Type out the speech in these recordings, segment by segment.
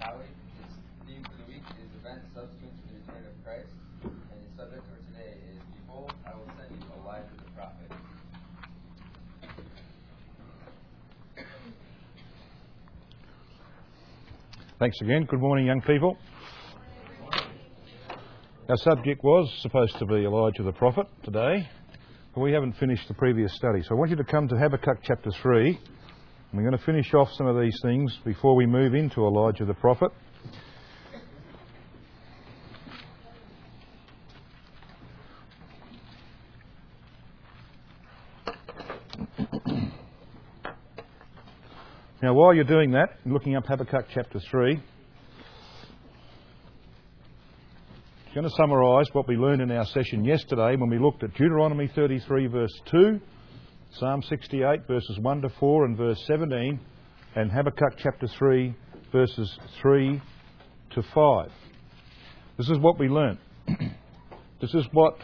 Howie. His theme for the week is events subsequent to the return of Christ, and his subject for today is Behold, I will send you Elijah the prophet. Thanks again. Good morning, young people. Our subject was supposed to be Elijah the prophet today, but we haven't finished the previous study. So I want you to come to Habakkuk chapter 3. And we're going to finish off some of these things before we move into Elijah the prophet. Now, while you're doing that, looking up Habakkuk chapter 3, I'm going to summarise what we learned in our session yesterday when we looked at Deuteronomy 33 verse 2, Psalm 68 verses 1 to 4 and verse 17, and Habakkuk chapter 3 verses 3 to 5. This is what we learnt. This is what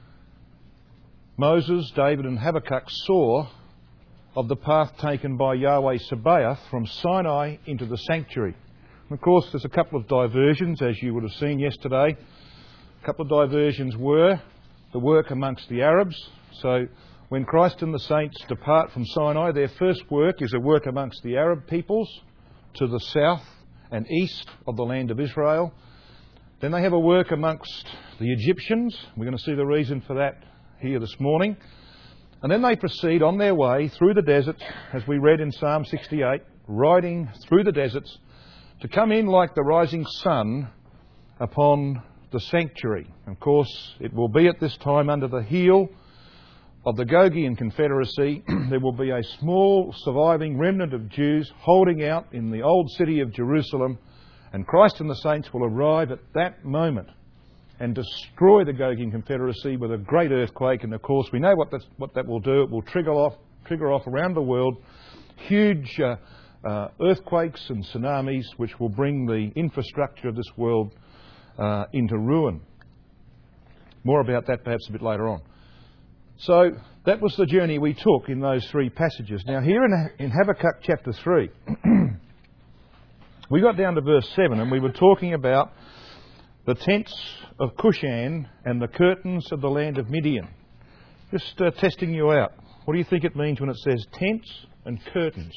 Moses, David and Habakkuk saw of the path taken by Yahweh Sabaoth from Sinai into the sanctuary. And of course, there's a couple of diversions, as you would have seen yesterday. A couple of diversions were the work amongst the Arabs. So when Christ and the saints depart from Sinai, their first work is a work amongst the Arab peoples to the south and east of the land of Israel. Then they have a work amongst the Egyptians. We're going to see the reason for that here this morning. And then they proceed on their way through the deserts, as we read in Psalm 68, riding through the deserts to come in like the rising sun upon the sanctuary. Of course, it will be at this time under the heel of the Gogian Confederacy. There will be a small surviving remnant of Jews holding out in the old city of Jerusalem, and Christ and the saints will arrive at that moment and destroy the Gogian Confederacy with a great earthquake. And of course, we know what that will do. It will trigger off around the world huge earthquakes and tsunamis, which will bring the infrastructure of this world into ruin. More about that perhaps a bit later on. So that was the journey we took in those three passages. Now here in Habakkuk chapter 3, we got down to verse 7 and we were talking about the tents of Cushan and the curtains of the land of Midian. Just testing you out. What do you think it means when it says tents and curtains?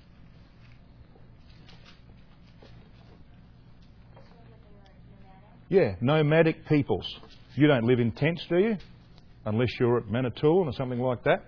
Yeah, nomadic peoples. You don't live in tents, do you? Unless you're at Manitoulin or something like that.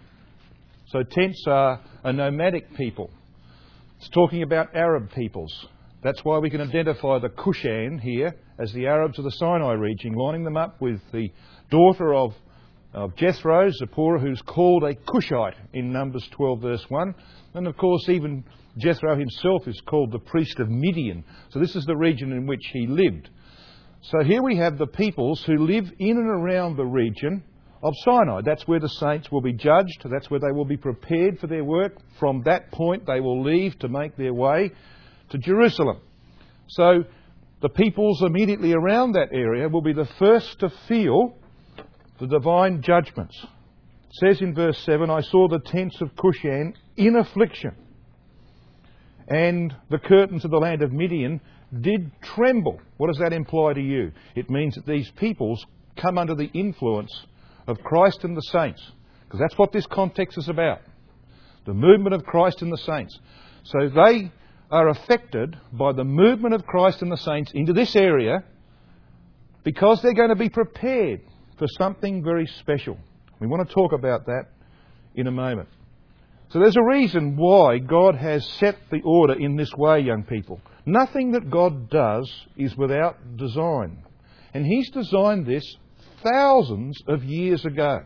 So tents are a nomadic people. It's talking about Arab peoples. That's why we can identify the Cushan here as the Arabs of the Sinai region, lining them up with the daughter of Jethro, Zipporah, who's called a Cushite in Numbers 12 verse 1. And of course even Jethro himself is called the priest of Midian. So this is the region in which he lived. So here we have the peoples who live in and around the region of Sinai. That's where the saints will be judged. That's where they will be prepared for their work. From that point they will leave to make their way to Jerusalem. So the peoples immediately around that area will be the first to feel the divine judgments. It says in verse 7, I saw the tents of Cushan in affliction, and the curtains of the land of Midian did tremble. What does that imply to you? It means that these peoples come under the influence of Christ and the saints, because that's what this context is about. The movement of Christ and the saints. So they are affected by the movement of Christ and the saints into this area because they're going to be prepared for something very special. We want to talk about that in a moment. So there's a reason why God has set the order in this way, young people. Nothing that God does is without design. And He's designed this thousands of years ago.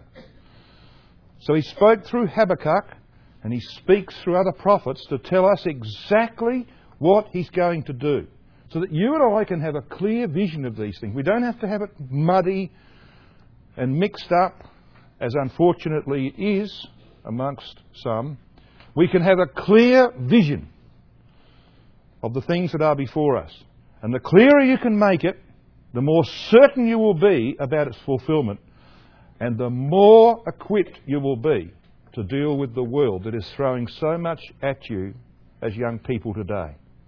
So He spoke through Habakkuk, and He speaks through other prophets to tell us exactly what He's going to do, so that you and I can have a clear vision of these things. We don't have to have it muddy and mixed up, as unfortunately it is amongst some. We can have a clear vision of the things that are before us. And the clearer you can make it, the more certain you will be about its fulfilment, and the more equipped you will be to deal with the world that is throwing so much at you as young people today.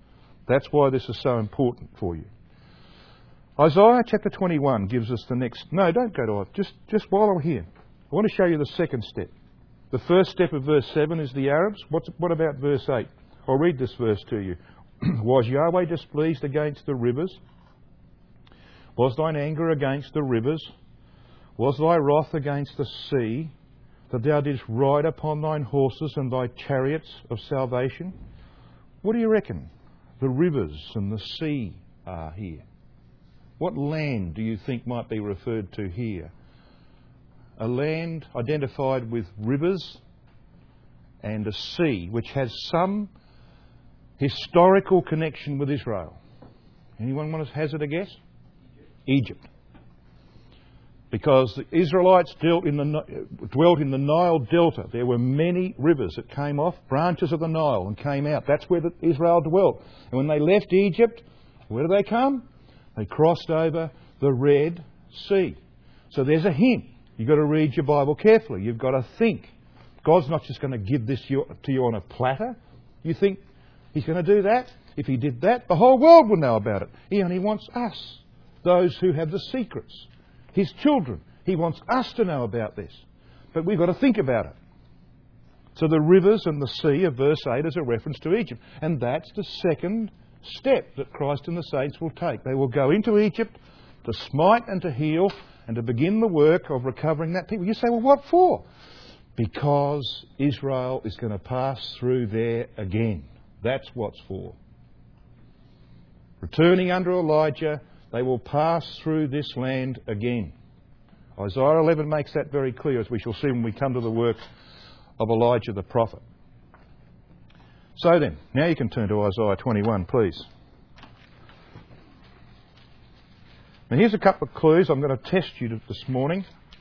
That's why this is so important for you. Isaiah chapter 21 gives us the next... No, don't go to it. Just while I'm here. I want to show you the second step. The first step of verse 7 is the Arabs. What about verse 8? I'll read this verse to you. Was Yahweh displeased against the rivers? Was thine anger against the rivers? Was thy wrath against the sea, that thou didst ride upon thine horses and thy chariots of salvation? What do you reckon the rivers and the sea are here? What land do you think might be referred to here? A land identified with rivers and a sea which has some historical connection with Israel. Anyone want to hazard a guess? Egypt. Because the Israelites dwelt in the Nile Delta. There were many rivers that came off, branches of the Nile, and came out. That's where Israel dwelt. And when they left Egypt, where did they come? They crossed over the Red Sea. So there's a hint. You've got to read your Bible carefully. You've got to think. God's not just going to give this to you on a platter. You think He's going to do that? If He did that, the whole world would know about it. He only wants us, those who have the secrets, His children. He wants us to know about this. But we've got to think about it. So the rivers and the sea of verse 8 is a reference to Egypt. And that's the second step that Christ and the saints will take. They will go into Egypt to smite and to heal and to begin the work of recovering that people. You say, well, what for? Because Israel is going to pass through there again. That's what's for. Returning under Elijah, they will pass through this land again. Isaiah 11 makes that very clear, as we shall see when we come to the work of Elijah the prophet. So then, now you can turn to Isaiah 21, please. Now here's a couple of clues. I'm going to test you this morning.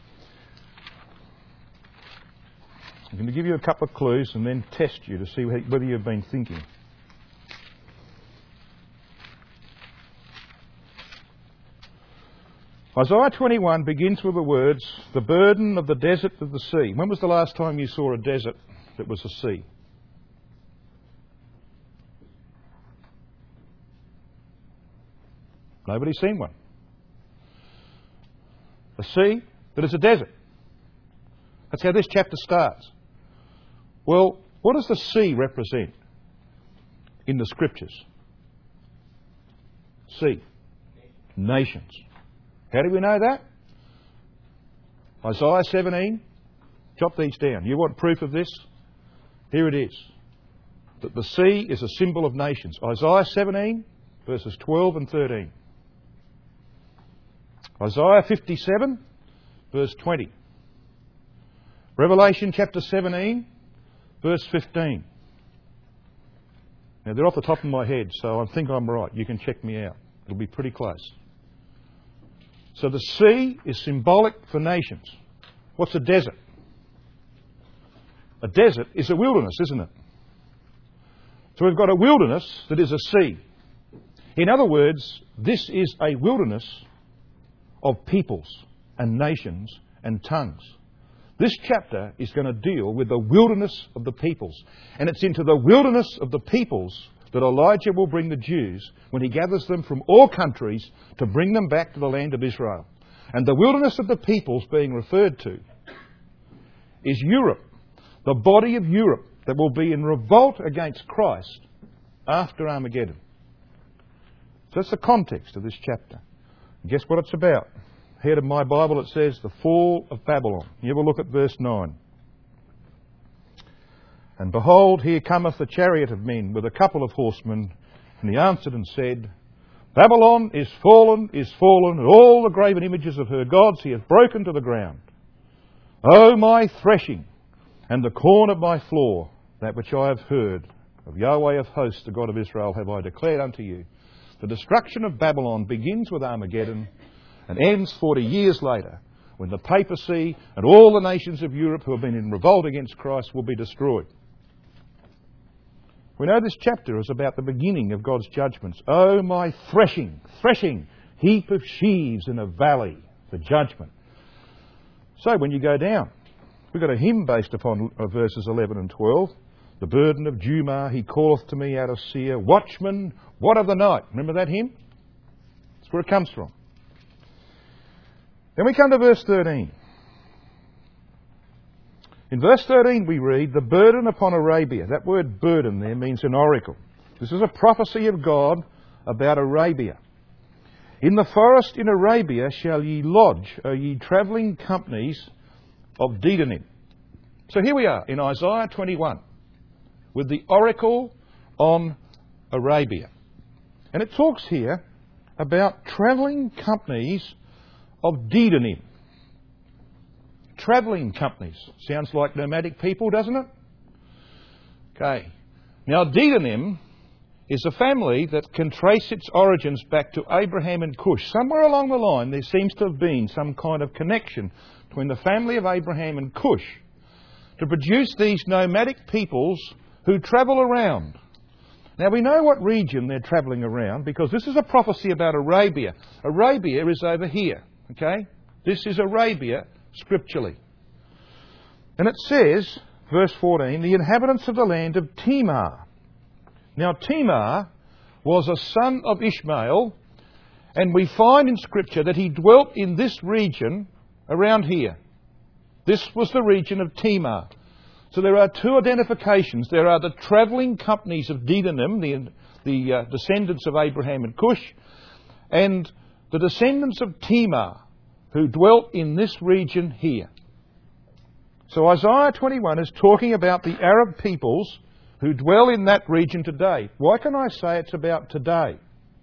I'm going to give you a couple of clues and then test you to see whether you've been thinking. Isaiah 21 begins with the words, the burden of the desert of the sea. When was the last time you saw a desert that was a sea? Nobody's seen one. A sea that is a desert. That's how this chapter starts. Well, what does the sea represent in the Scriptures? Sea. Nations. How do we know that? Isaiah 17. Jot these down. You want proof of this? Here it is. That the sea is a symbol of nations. Isaiah 17, verses 12 and 13. Isaiah 57, verse 20. Revelation chapter 17, verse 15. Now, they're off the top of my head, so I think I'm right. You can check me out. It'll be pretty close. So the sea is symbolic for nations. What's a desert? A desert is a wilderness, isn't it? So we've got a wilderness that is a sea. In other words, this is a wilderness of peoples and nations and tongues. This chapter is going to deal with the wilderness of the peoples. And it's into the wilderness of the peoples that Elijah will bring the Jews when he gathers them from all countries to bring them back to the land of Israel. And the wilderness of the peoples being referred to is Europe, the body of Europe that will be in revolt against Christ after Armageddon. So that's the context of this chapter. And guess what it's about? Head of my Bible it says the fall of Babylon. You have a look at verse 9. And behold, here cometh a chariot of men with a couple of horsemen. And he answered and said, Babylon is fallen, and all the graven images of her gods he hath broken to the ground. O my threshing, and the corn of my floor, that which I have heard of Yahweh of hosts, the God of Israel, have I declared unto you. The destruction of Babylon begins with Armageddon and ends 40 years later, when the papacy and all the nations of Europe who have been in revolt against Christ will be destroyed. We know this chapter is about the beginning of God's judgments. Oh, my threshing, heap of sheaves in a valley for judgment. So when you go down, we've got a hymn based upon verses 11 and 12. The burden of Jumah he calleth to me out of Seir. Watchman, what of the night? Remember that hymn? That's where it comes from. Then we come to verse 13. In verse 13 we read, the burden upon Arabia. That word burden there means an oracle. This is a prophecy of God about Arabia. In the forest in Arabia shall ye lodge, O ye travelling companies of Dedanim. So here we are in Isaiah 21 with the oracle on Arabia. And it talks here about travelling companies of Dedanim. Travelling companies. Sounds like nomadic people, doesn't it? Okay. Now Dedanim is a family that can trace its origins back to Abraham and Cush. Somewhere along the line there seems to have been some kind of connection between the family of Abraham and Cush to produce these nomadic peoples who travel around. Now we know what region they're travelling around because this is a prophecy about Arabia. Arabia is over here, okay? This is Arabia scripturally. And it says, verse 14, the inhabitants of the land of Timar. Now Timar was a son of Ishmael, and we find in Scripture that he dwelt in this region around here. This was the region of Timar. So there are two identifications. There are the travelling companies of Dedanim, the descendants of Abraham and Cush, and the descendants of Timar, who dwelt in this region here. So Isaiah 21 is talking about the Arab peoples who dwell in that region today. Why can I say it's about today?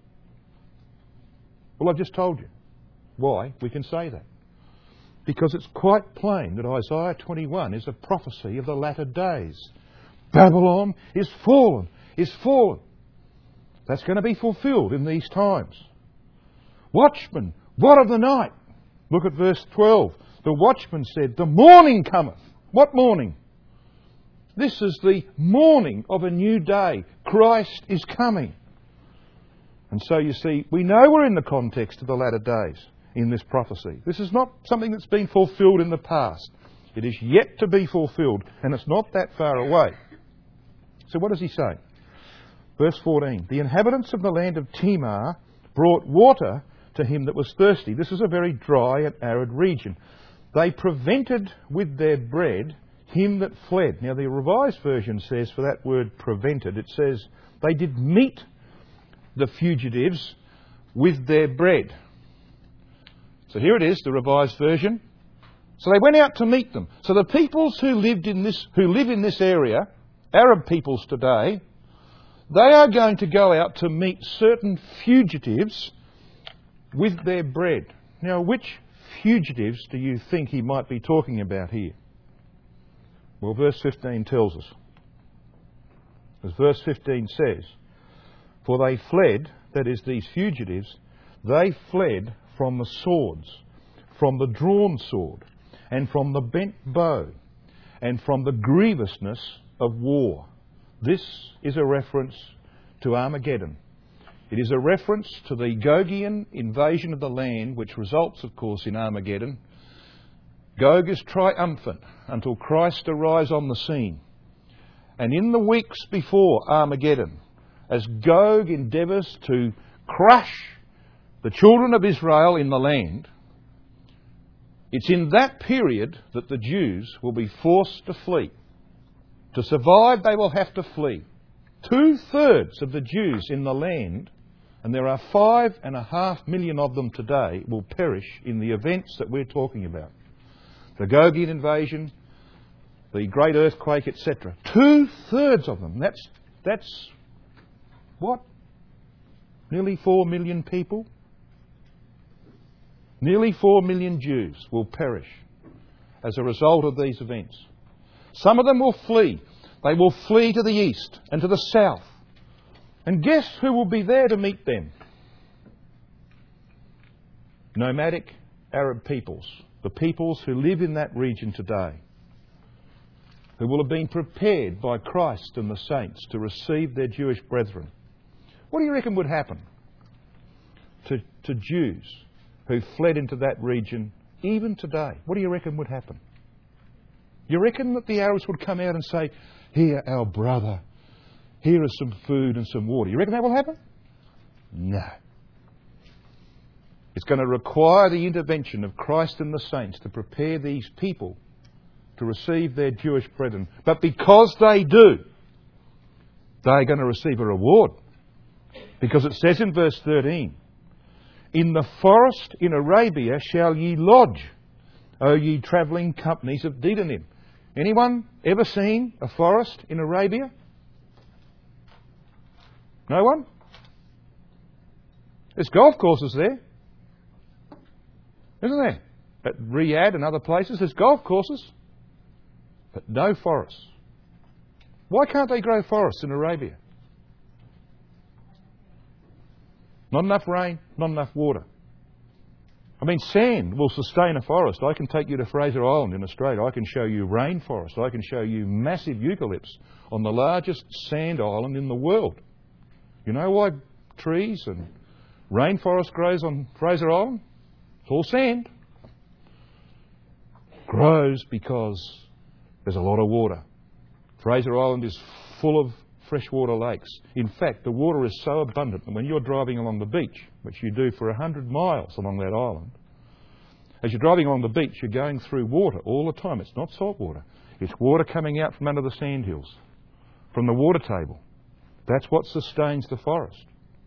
Well, I've just told you why we can say that. Because it's quite plain that Isaiah 21 is a prophecy of the latter days. Babylon is fallen, is fallen. That's going to be fulfilled in these times. Watchman, what of the night? Look at verse 12. The watchman said, the morning cometh. What morning? This is the morning of a new day. Christ is coming. And so you see, we know we're in the context of the latter days in this prophecy. This is not something that's been fulfilled in the past. It is yet to be fulfilled, and it's not that far away. So what does he say? Verse 14, the inhabitants of the land of Timar brought water to him that was thirsty. This is a very dry and arid region. They prevented with their bread him that fled. Now the Revised Version says for that word prevented, it says they did meet the fugitives with their bread. So here it is, the Revised Version. So they went out to meet them. So the peoples who live in this area, Arab peoples today, they are going to go out to meet certain fugitives with their bread. Now, which fugitives do you think he might be talking about here? Well, verse 15 tells us. As verse 15 says, for they fled, that is, these fugitives, they fled from the swords, from the drawn sword, and from the bent bow, and from the grievousness of war. This is a reference to Armageddon. It is a reference to the Gogian invasion of the land, which results, of course, in Armageddon. Gog is triumphant until Christ arrives on the scene. And in the weeks before Armageddon, as Gog endeavours to crush the children of Israel in the land, it's in that period that the Jews will be forced to flee. To survive, they will have to flee. 2/3 of the Jews in the land, and there are 5.5 million of them today, will perish in the events that we're talking about. The Gogian invasion, the great earthquake, etc. 2/3 of them. That's what? Nearly 4 million people? Nearly 4 million Jews will perish as a result of these events. Some of them will flee. They will flee to the east and to the south. And guess who will be there to meet them? Nomadic Arab peoples. The peoples who live in that region today. Who will have been prepared by Christ and the saints to receive their Jewish brethren. What do you reckon would happen to Jews who fled into that region even today? What do you reckon would happen? You reckon that the Arabs would come out and say, "Here, our brother, here is some food and some water"? You reckon that will happen? No. It's going to require the intervention of Christ and the saints to prepare these people to receive their Jewish brethren. But because they do, they're going to receive a reward. Because it says in verse 13, "In the forest in Arabia shall ye lodge, O ye travelling companies of Dedanim." Anyone ever seen a forest in Arabia? No one? There's golf courses there. Isn't there? At Riyadh and other places, there's golf courses. But no forests. Why can't they grow forests in Arabia? Not enough rain, not enough water. I mean, sand will sustain a forest. I can take you to Fraser Island in Australia. I can show you rainforest. I can show you massive eucalypts on the largest sand island in the world. You know why trees and rainforest grows on Fraser Island? It's all sand. Grows because there's a lot of water. Fraser Island is full of freshwater lakes. In fact, the water is so abundant that when you're driving along the beach, which you do for 100 miles along that island, as you're driving along the beach, you're going through water all the time. It's not salt water. It's water coming out from under the sandhills, from the water table. That's what sustains the forest.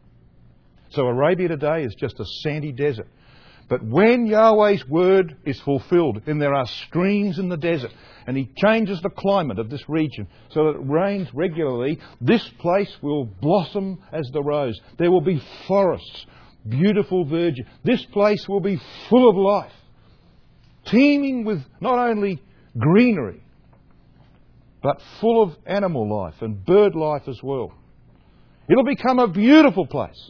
So Arabia today is just a sandy desert. But when Yahweh's word is fulfilled, then there are streams in the desert, and He changes the climate of this region so that it rains regularly. This place will blossom as the rose. There will be forests, beautiful verdure. This place will be full of life, teeming with not only greenery, but full of animal life and bird life as well. It'll become a beautiful place.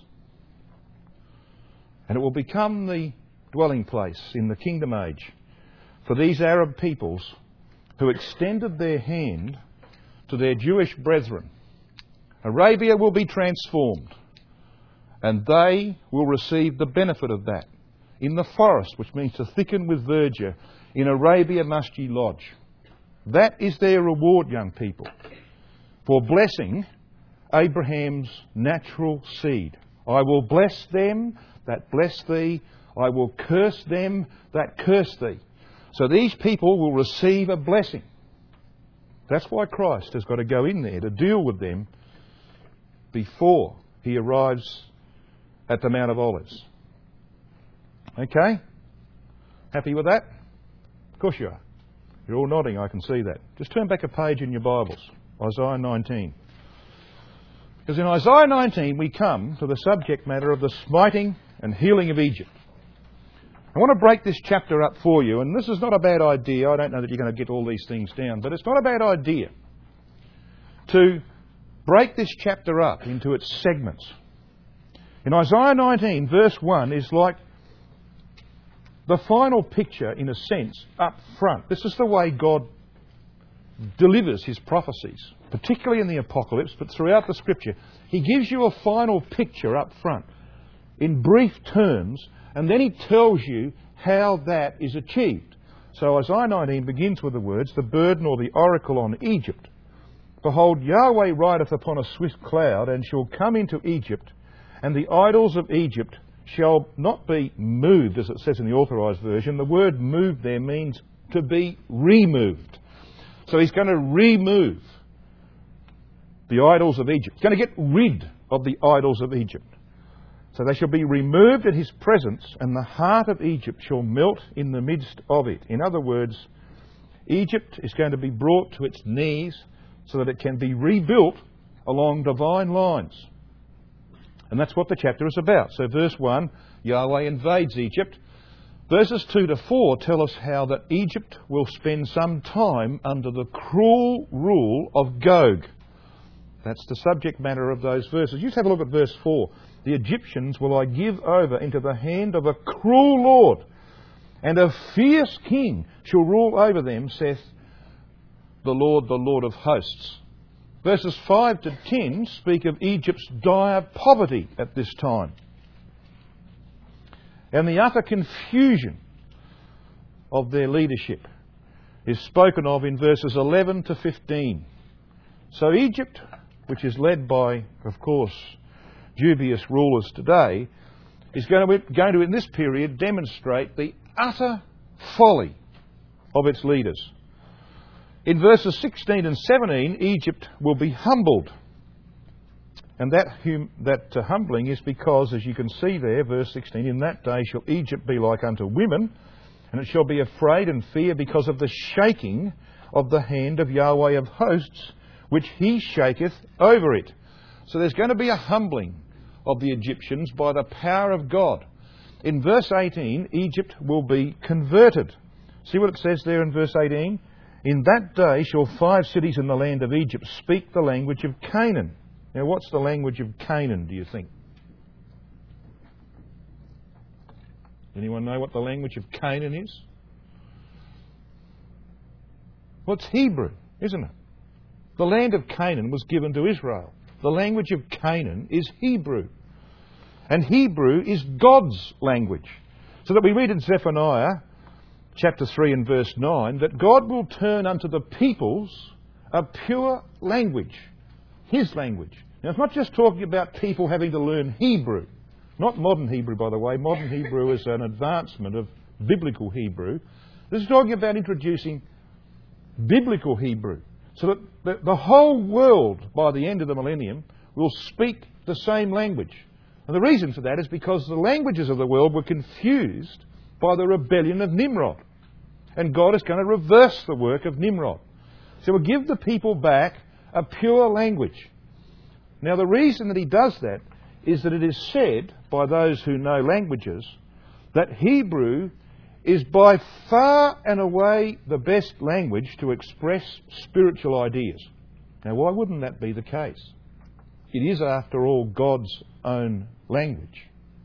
And it will become the dwelling place in the kingdom age for these Arab peoples who extended their hand to their Jewish brethren. Arabia will be transformed, and they will receive the benefit of that. In the forest, which means to thicken with verdure, in Arabia must ye lodge. That is their reward, young people, for blessing Abraham's natural seed. I will bless them that bless thee. I will curse them that curse thee. So these people will receive a blessing. That's why Christ has got to go in there to deal with them before He arrives at the Mount of Olives. Okay? Happy with that? Of course you are. You're all nodding, I can see that. Just turn back a page in your Bibles. Isaiah 19. Because in Isaiah 19 we come to the subject matter of the smiting and healing of Egypt. I want to break this chapter up for you, and this is not a bad idea. I don't know that you're going to get all these things down, but it's not a bad idea to break this chapter up into its segments. In Isaiah 19, verse 1 is like the final picture, in a sense, up front. This is the way God delivers His prophecies, particularly in the Apocalypse, but throughout the Scripture. He gives you a final picture up front in brief terms, and then He tells you how that is achieved. So Isaiah 19 begins with the words, "The burden or the oracle on Egypt. Behold, Yahweh rideth upon a swift cloud, and shall come into Egypt, and the idols of Egypt shall not be moved," as it says in the Authorised Version. The word "moved" there means to be removed. So He's going to remove the idols of Egypt. He's going to get rid of the idols of Egypt. So they shall be removed at His presence, and the heart of Egypt shall melt in the midst of it. In other words, Egypt is going to be brought to its knees so that it can be rebuilt along divine lines. And that's what the chapter is about. So verse 1, Yahweh invades Egypt. Verses 2 to 4 tell us how that Egypt will spend some time under the cruel rule of Gog. That's the subject matter of those verses. You just have a look at verse 4. "The Egyptians will I give over into the hand of a cruel lord, and a fierce king shall rule over them, saith the Lord of hosts." Verses 5 to 10 speak of Egypt's dire poverty at this time, and the utter confusion of their leadership. is spoken of in verses 11 to 15. So Egypt, which is led by, of course, dubious rulers today, is going to in this period demonstrate the utter folly of its leaders. In verses 16 and 17, Egypt will be humbled. And that humbling is because, as you can see there, verse 16, in that day shall Egypt be like unto women, and it shall be afraid and fear because of the shaking of the hand of Yahweh of hosts, which he shaketh over it. So there's going to be a humbling of the Egyptians by the power of God. In verse 18, Egypt will be converted. See what it says there in verse 18? In that day shall 5 cities in the land of Egypt speak the language of Canaan. Now, what's the language of Canaan, do you think? Anyone know what the language of Canaan is? Well, it's Hebrew, isn't it? The land of Canaan was given to Israel. The language of Canaan is Hebrew. And Hebrew is God's language. So that we read in Zephaniah chapter 3 and verse 9 that God will turn unto the peoples a pure language, His language. Now, it's not just talking about people having to learn Hebrew. Not modern Hebrew, by the way. Modern Hebrew is an advancement of biblical Hebrew. This is talking about introducing biblical Hebrew, so that the whole world, by the end of the millennium, will speak the same language. And the reason for that is because the languages of the world were confused by the rebellion of Nimrod. And God is going to reverse the work of Nimrod. So He'll give the people back a pure language. Now, the reason that He does that is that it is said by those who know languages that Hebrew is by far and away the best language to express spiritual ideas. Now, why wouldn't that be the case? It is, after all, God's own language.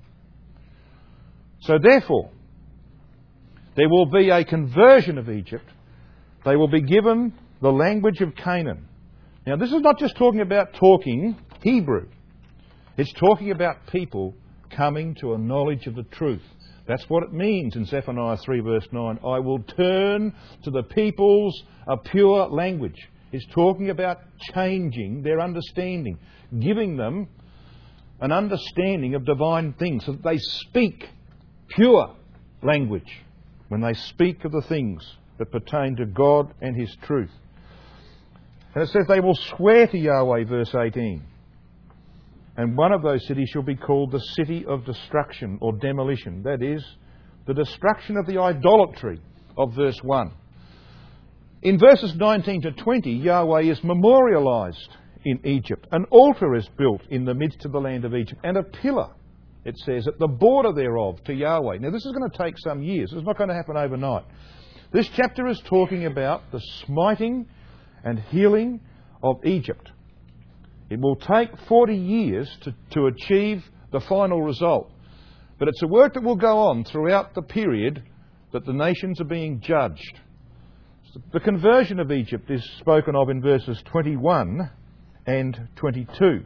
So therefore, there will be a conversion of Egypt. They will be given the language of Canaan. Now, this is not just talking about talking Hebrew. It's talking about people coming to a knowledge of the truth. That's what it means in Zephaniah 3 verse 9. I will turn to the peoples a pure language. It's talking about changing their understanding, giving them an understanding of divine things so that they speak pure language when they speak of the things that pertain to God and His truth. And it says they will swear to Yahweh, verse 18. And one of those cities shall be called the city of destruction or demolition. That is, the destruction of the idolatry of verse 1. In verses 19 to 20, Yahweh is memorialised in Egypt. An altar is built in the midst of the land of Egypt, and a pillar, it says, at the border thereof to Yahweh. Now, this is going to take some years. It's not going to happen overnight. This chapter is talking about the smiting and healing of Egypt. It will take 40 years to achieve the final result. But it's a work that will go on throughout the period that the nations are being judged. The conversion of Egypt is spoken of in verses 21 and 22.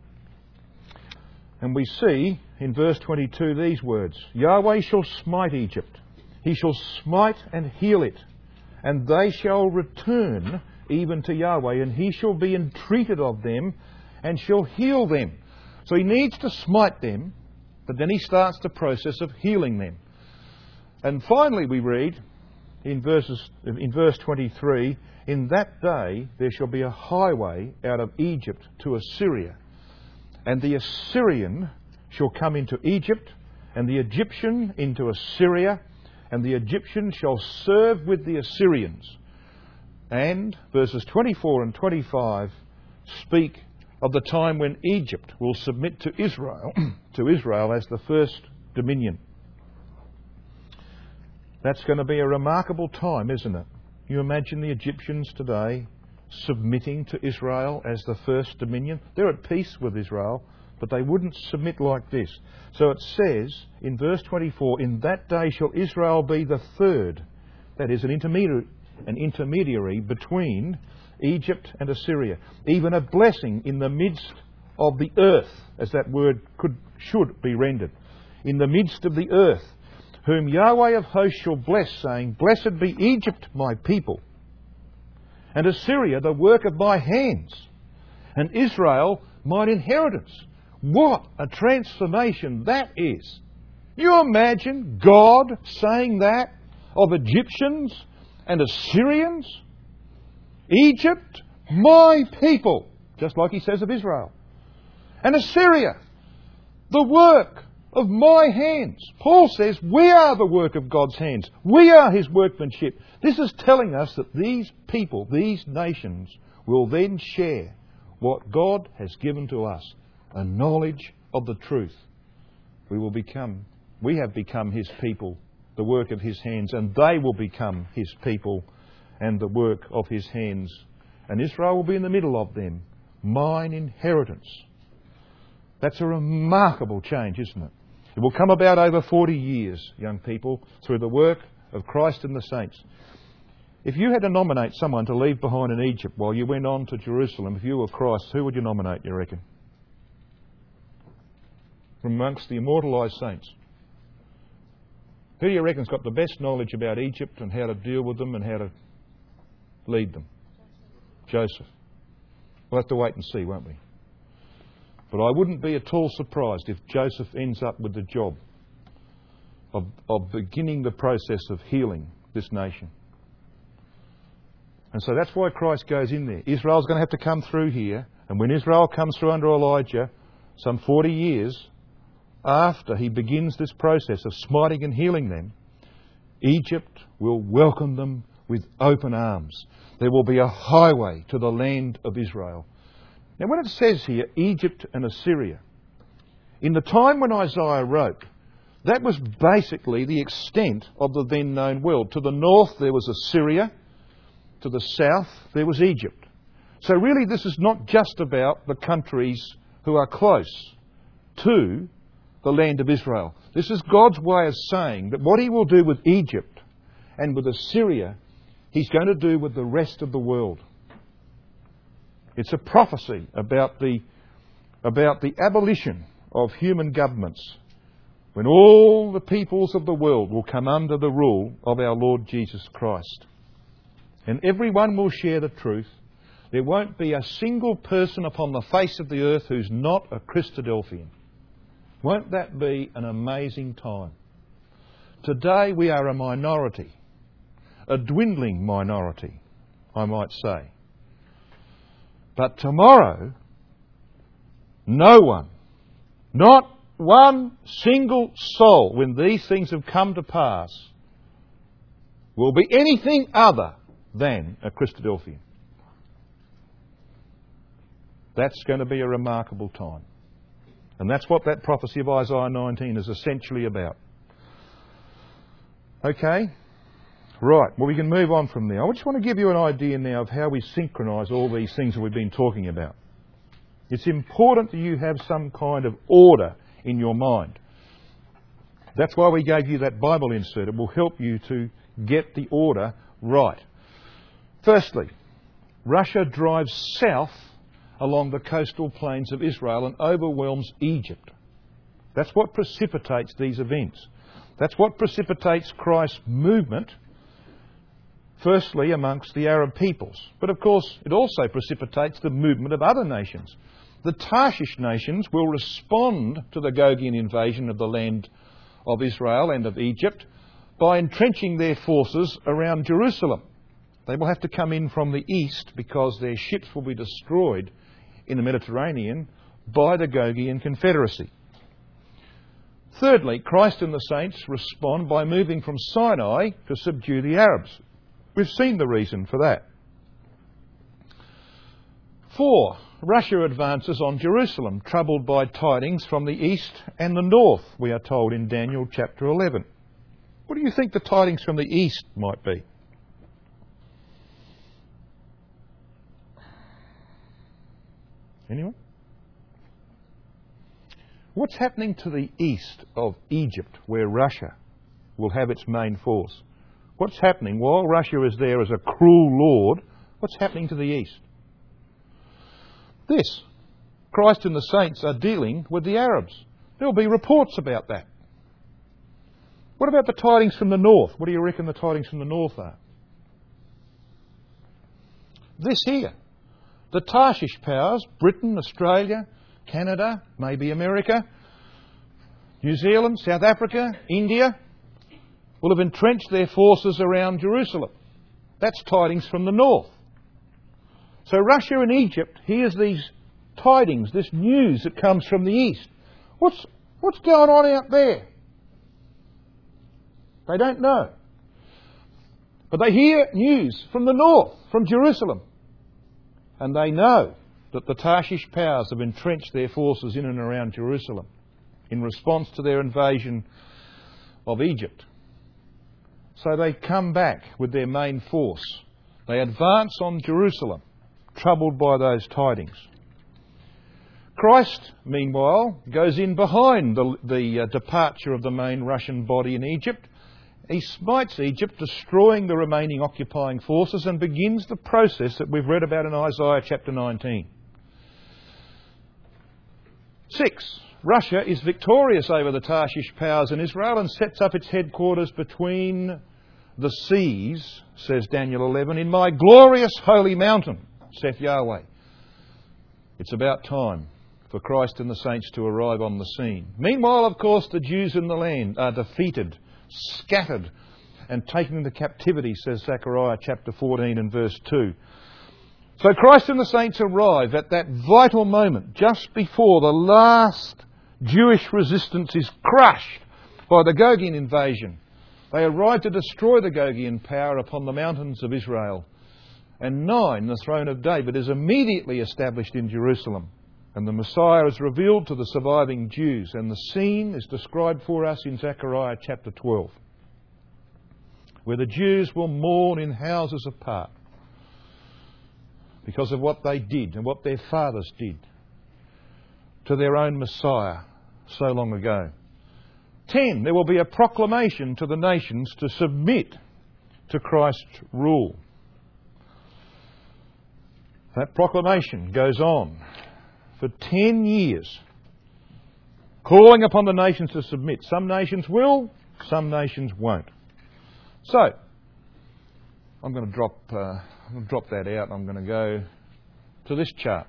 And we see in verse 22 these words, Yahweh shall smite Egypt. He shall smite and heal it. And they shall return even to Yahweh, and He shall be entreated of them and shall heal them. So He needs to smite them, but then He starts the process of healing them. And finally we read in verse 23, in that day there shall be a highway out of Egypt to Assyria, and the Assyrian shall come into Egypt, and the Egyptian into Assyria, and the Egyptian shall serve with the Assyrians. And verses 24 and 25 speak of the time when Egypt will submit to Israel as the first dominion. That's going to be a remarkable time, isn't it? You imagine the Egyptians today submitting to Israel as the first dominion. They're at peace with Israel, but they wouldn't submit like this. So it says in verse 24, in that day shall Israel be the third, that is an intermediary between Egypt and Assyria, even a blessing in the midst of the earth, as that word should be rendered, in the midst of the earth, whom Yahweh of hosts shall bless, saying, Blessed be Egypt, my people, and Assyria, the work of my hands, and Israel, mine inheritance. What a transformation that is. You imagine God saying that of Egyptians and Assyrians? Egypt, my people, just like he says of Israel. And Assyria, the work of my hands. Paul says we are the work of God's hands. We are his workmanship. This is telling us that these people, these nations, will then share what God has given to us, a knowledge of the truth. We have become his people, the work of his hands, and they will become his people and the work of his hands. And Israel will be in the middle of them, mine inheritance. That's a remarkable change, isn't it? It will come about over 40 years, young people, through the work of Christ and the saints. If you had to nominate someone to leave behind in Egypt while you went on to Jerusalem, if you were Christ, who would you nominate, you reckon? From amongst the immortalised saints. Who do you reckon's got the best knowledge about Egypt and how to deal with them and how to lead them? Joseph. We'll have to wait and see, won't we? But I wouldn't be at all surprised if Joseph ends up with the job of beginning the process of healing this nation. And so that's why Christ goes in there. Israel's going to have to come through here. And when Israel comes through under Elijah, some 40 years after he begins this process of smiting and healing them, Egypt will welcome them with open arms. There will be a highway to the land of Israel. Now when it says here, Egypt and Assyria, in the time when Isaiah wrote, that was basically the extent of the then known world. To the north there was Assyria, to the south there was Egypt. So really this is not just about the countries who are close to the land of Israel. This is God's way of saying that what he will do with Egypt and with Assyria, he's going to do with the rest of the world. It's a prophecy about the abolition of human governments, when all the peoples of the world will come under the rule of our Lord Jesus Christ. And everyone will share the truth. There won't be a single person upon the face of the earth who's not a Christadelphian. Won't that be an amazing time? Today we are a minority, a dwindling minority, I might say. But tomorrow, no one, not one single soul, when these things have come to pass, will be anything other than a Christadelphian. That's going to be a remarkable time. And that's what that prophecy of Isaiah 19 is essentially about. Okay? Right, well we can move on from there. I just want to give you an idea now of how we synchronise all these things that we've been talking about. It's important that you have some kind of order in your mind. That's why we gave you that Bible insert. It will help you to get the order right. Firstly, Russia drives south along the coastal plains of Israel and overwhelms Egypt. That's what precipitates these events. That's what precipitates Christ's movement, firstly amongst the Arab peoples. But of course it also precipitates the movement of other nations. The Tarshish nations will respond to the Gogian invasion of the land of Israel and of Egypt by entrenching their forces around Jerusalem. They will have to come in from the east because their ships will be destroyed in the Mediterranean by the Gogian Confederacy. Thirdly, Christ and the saints respond by moving from Sinai to subdue the Arabs. We've seen the reason for that. 4. Russia advances on Jerusalem, troubled by tidings from the east and the north, we are told in Daniel chapter 11. What do you think the tidings from the east might be? Anyone? What's happening to the east of Egypt, where Russia will have its main force? What's happening while Russia is there as a cruel lord? What's happening to the east? This. Christ and the saints are dealing with the Arabs. There'll be reports about that. What about the tidings from the north? What do you reckon the tidings from the north are? This here. The Tarshish powers, Britain, Australia, Canada, maybe America, New Zealand, South Africa, India, will have entrenched their forces around Jerusalem. That's tidings from the north. So Russia and Egypt hears these tidings, this news that comes from the east. What's going on out there? They don't know. But they hear news from the north, from Jerusalem. And they know that the Tarshish powers have entrenched their forces in and around Jerusalem in response to their invasion of Egypt. So they come back with their main force. They advance on Jerusalem, troubled by those tidings. Christ, meanwhile, goes in behind the departure of the main Russian body in Egypt. He smites Egypt, destroying the remaining occupying forces, and begins the process that we've read about in Isaiah chapter 19. 6. Russia is victorious over the Tarshish powers in Israel and sets up its headquarters between the seas, says Daniel 11, in my glorious holy mountain, saith Yahweh. It's about time for Christ and the saints to arrive on the scene. Meanwhile, of course, the Jews in the land are defeated, scattered and taken into captivity, says Zechariah chapter 14 and verse 2. So Christ and the saints arrive at that vital moment just before the last Jewish resistance is crushed by the Gogian invasion. They arrive to destroy the Gogian power upon the mountains of Israel. And 9, the throne of David, is immediately established in Jerusalem. And the Messiah is revealed to the surviving Jews. And the scene is described for us in Zechariah chapter 12, where the Jews will mourn in houses apart because of what they did and what their fathers did to their own Messiah so long ago. 10, there will be a proclamation to the nations to submit to Christ's rule. That proclamation goes on for 10 years, calling upon the nations to submit. Some nations will, some nations won't. So, I'm going to drop that out. I'm going to go to this chart.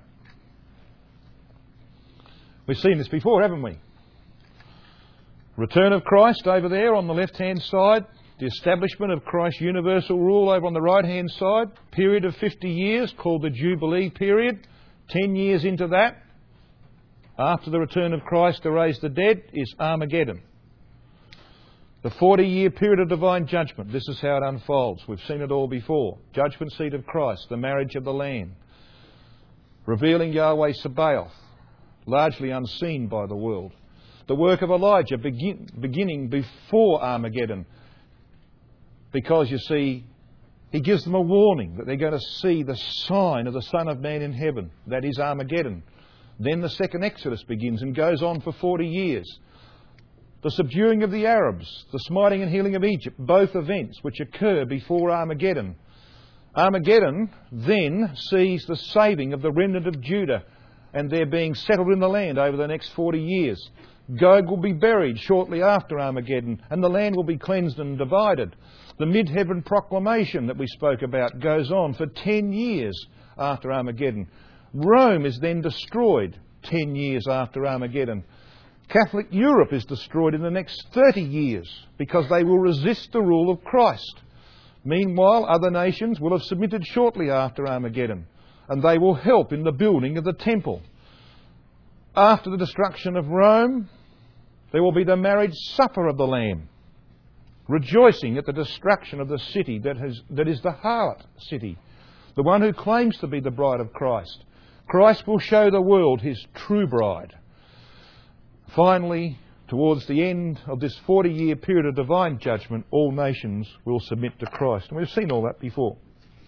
We've seen this before, haven't we? Return of Christ over there on the left-hand side. The establishment of Christ's universal rule over on the right-hand side. Period of 50 years called the Jubilee period. 10 years into that, after the return of Christ to raise the dead, is Armageddon. The 40-year period of divine judgment. This is how it unfolds. We've seen it all before. Judgment seat of Christ, the marriage of the Lamb. Revealing Yahweh Sabaoth, largely unseen by the world. The work of Elijah beginning before Armageddon. Because, you see, he gives them a warning that they're going to see the sign of the Son of Man in heaven. That is Armageddon. Then the second Exodus begins and goes on for 40 years. The subduing of the Arabs, the smiting and healing of Egypt, both events which occur before Armageddon. Armageddon then sees the saving of the remnant of Judah and their being settled in the land over the next 40 years. Gog will be buried shortly after Armageddon, and the land will be cleansed and divided. The mid-heaven proclamation that we spoke about goes on for 10 years after Armageddon. Rome is then destroyed 10 years after Armageddon. Catholic Europe is destroyed in the next 30 years because they will resist the rule of Christ. Meanwhile, other nations will have submitted shortly after Armageddon, and they will help in the building of the temple. After the destruction of Rome, there will be the marriage supper of the Lamb, rejoicing at the destruction of the city that is the harlot city, the one who claims to be the bride of Christ. Christ will show the world his true bride. Finally, towards the end of this 40-year period of divine judgment, all nations will submit to Christ. And we've seen all that before.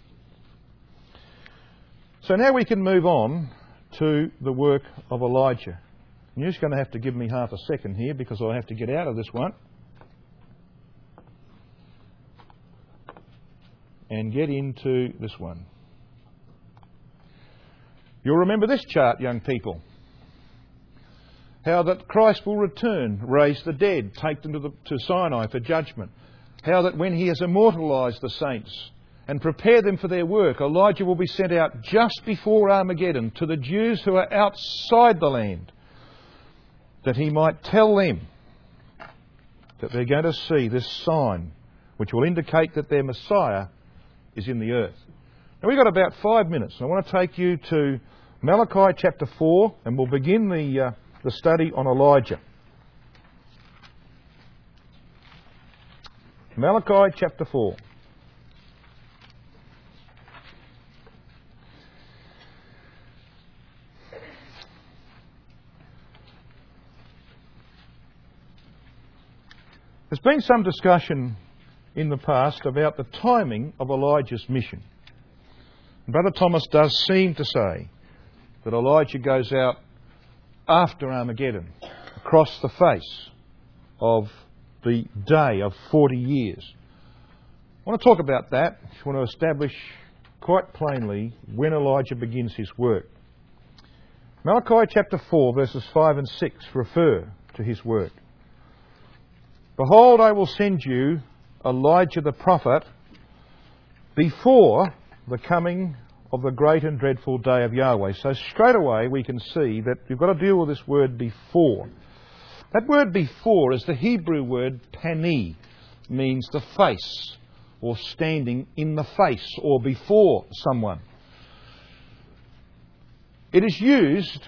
So now we can move on to the work of Elijah. And you're just going to have to give me half a second here because I have to get out of this one and get into this one. You'll remember this chart, young people. how that Christ will return, raise the dead, take them to Sinai for judgment. How that when he has immortalised the saints and prepared them for their work, Elijah will be sent out just before Armageddon to the Jews who are outside the land, that he might tell them that they're going to see this sign which will indicate that their Messiah is in the earth. Now we've got about 5 minutes. I want to take you to Malachi chapter 4, and we'll begin the study on Elijah. Malachi chapter 4. There's been some discussion in the past about the timing of Elijah's mission. Brother Thomas does seem to say that Elijah goes out after Armageddon, across the face of the day of 40 years. I want to talk about that. I want to establish quite plainly when Elijah begins his work. Malachi chapter 4 verses 5 and 6 refer to his work. Behold, I will send you Elijah the prophet before the coming of the great and dreadful day of Yahweh. So straight away we can see that we've got to deal with this word before. That word before is the Hebrew word pani, means the face, or standing in the face, or before someone. It is used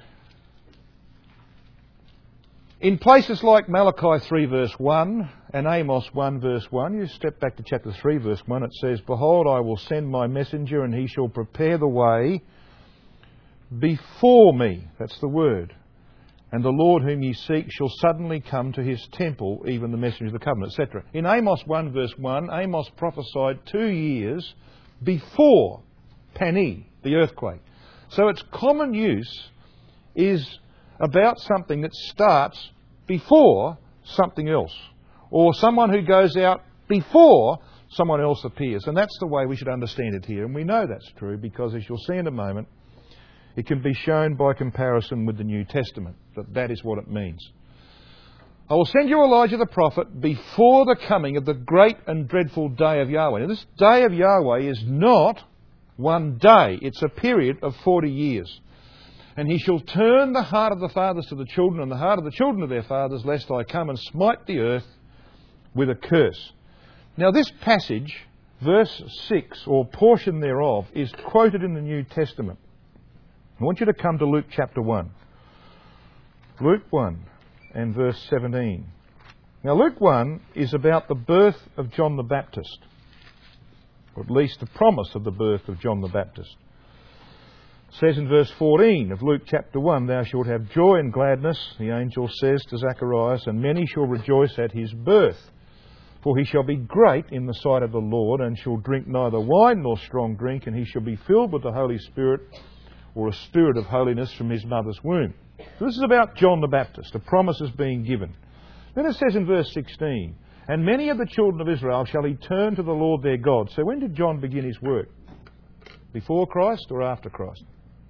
in places like Malachi 3 verse 1 and Amos 1 verse 1. You step back to chapter 3 verse 1, it says, Behold, I will send my messenger, and he shall prepare the way before me. That's the word. And the Lord whom ye seek shall suddenly come to his temple, even the messenger of the covenant, etc. In Amos 1 verse 1, Amos prophesied 2 years before Pani, the earthquake. So its common use is about something that starts before something else, or someone who goes out before someone else appears. And that's the way we should understand it here. And we know that's true because, as you'll see in a moment, it can be shown by comparison with the New Testament that that is what it means. I will send you Elijah the prophet before the coming of the great and dreadful day of Yahweh. Now, this day of Yahweh is not one day. It's a period of 40 years. And he shall turn the heart of the fathers to the children, and the heart of the children to their fathers, lest I come and smite the earth with a curse. Now this passage, verse 6, or portion thereof, is quoted in the New Testament. I want you to come to Luke chapter 1. Luke 1 and verse 17. Now Luke 1 is about the birth of John the Baptist, or at least the promise of the birth of John the Baptist. It says in verse 14 of Luke chapter 1, Thou shalt have joy and gladness, the angel says to Zacharias, and many shall rejoice at his birth. For he shall be great in the sight of the Lord, and shall drink neither wine nor strong drink, and he shall be filled with the Holy Spirit, or a spirit of holiness from his mother's womb. So this is about John the Baptist. A promise is being given. Then it says in verse 16, And many of the children of Israel shall he turn to the Lord their God. So when did John begin his work? Before Christ or after Christ?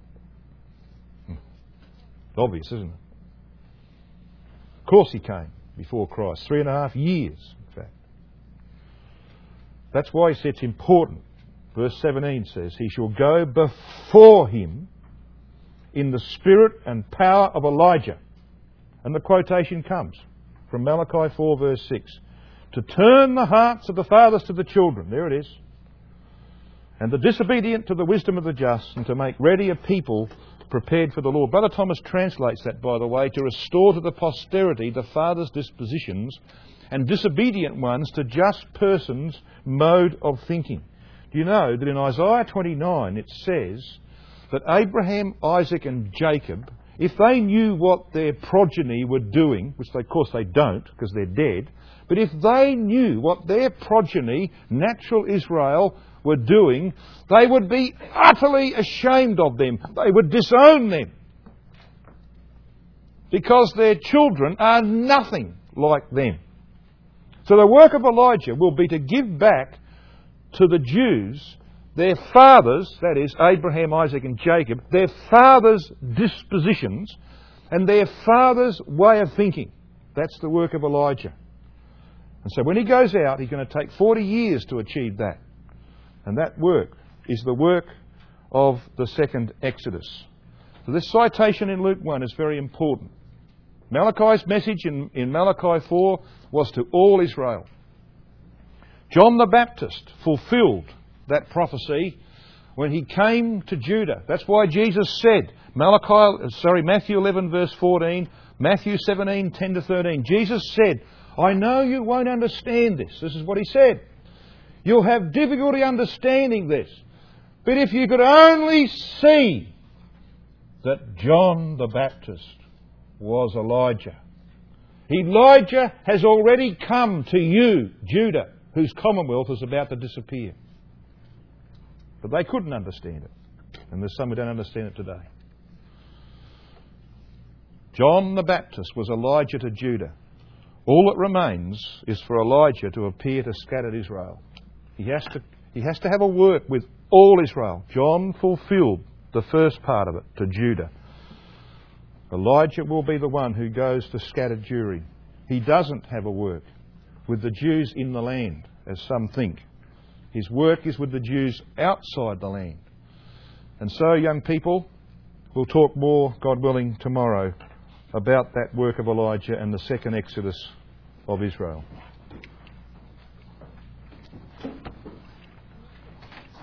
It's obvious, isn't it? Of course he came before Christ. 3.5 years, in fact. That's why he said it's important. Verse 17 says, He shall go before him in the spirit and power of Elijah. And the quotation comes from Malachi 4 verse 6. To turn the hearts of the fathers to the children. There it is. And the disobedient to the wisdom of the just, and to make ready a people prepared for the Lord. Brother Thomas translates that, by the way, to restore to the posterity the fathers' dispositions and disobedient ones to just persons' mode of thinking. Do you know that in Isaiah 29 it says that Abraham, Isaac and Jacob, if they knew what their progeny were doing, which of course they don't because they're dead, but if they knew what their progeny, natural Israel, were doing, they would be utterly ashamed of them. They would disown them. Because their children are nothing like them. So the work of Elijah will be to give back to the Jews their fathers, that is Abraham, Isaac and Jacob, their fathers' dispositions, and their father's way of thinking. That's the work of Elijah. And so when he goes out, he's going to take 40 years to achieve that. And that work is the work of the second Exodus. So this citation in Luke 1 is very important. Malachi's message in Malachi 4 was to all Israel. John the Baptist fulfilled that prophecy when he came to Judah. That's why Jesus said, Matthew 11 verse 14, Matthew 17, 10 to 13. Jesus said, I know you won't understand this. This is what he said. You'll have difficulty understanding this. But if you could only see that John the Baptist was Elijah. Elijah has already come to you, Judah, whose commonwealth is about to disappear. But they couldn't understand it. And there's some who don't understand it today. John the Baptist was Elijah to Judah. All that remains is for Elijah to appear to scattered Israel. He has to have a work with all Israel. John fulfilled the first part of it to Judah. Elijah will be the one who goes to scattered Jewry. He doesn't have a work with the Jews in the land, as some think. His work is with the Jews outside the land. And so, young people, we'll talk more, God willing, tomorrow about that work of Elijah and the second Exodus of Israel.